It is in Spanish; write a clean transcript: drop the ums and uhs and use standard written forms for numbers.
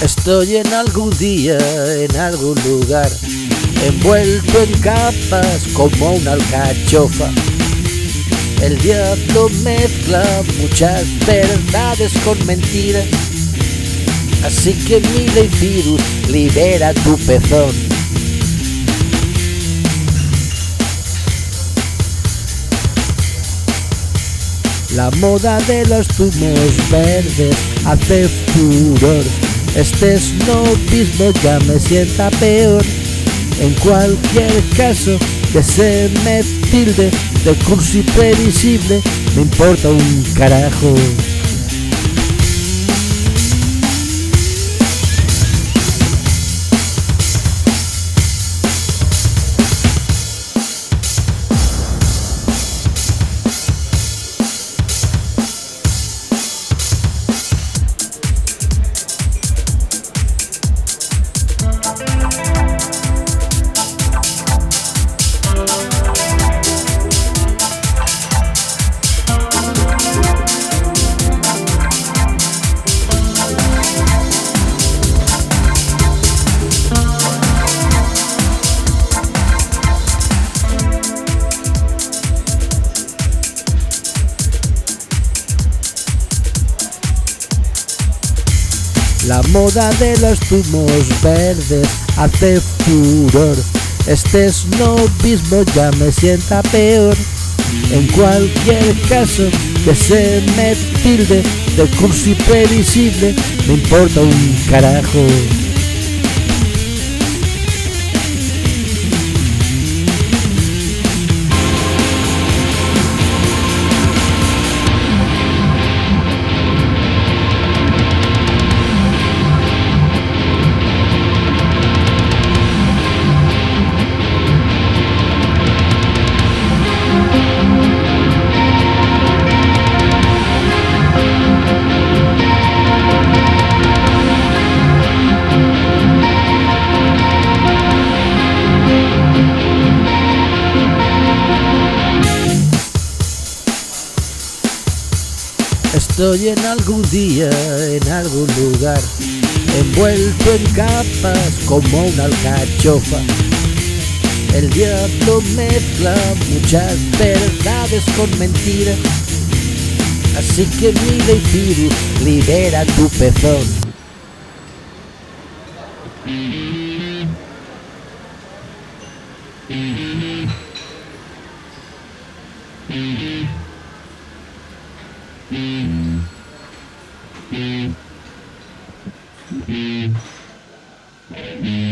Estoy en algún día, en algún lugar, envuelto en capas como una alcachofa. El diablo mezcla muchas verdades con mentiras, así que Miley Cyrus libera tu pezón. La moda de los zumos verdes hace furor. Este snobismo ya me sienta peor. En cualquier caso, que se me tilde de cursi previsible, me importa un carajo. La moda de los zumos verdes hace furor. Este snobismo ya me sienta peor. En cualquier caso, que se me tilde de cursi previsible, me importa un carajo. Estoy en algún día, en algún lugar, envuelto en capas como una alcachofa. El diablo mezcla muchas verdades con mentiras, así que Miley Cyrus libera tu pezón. Mm-hmm.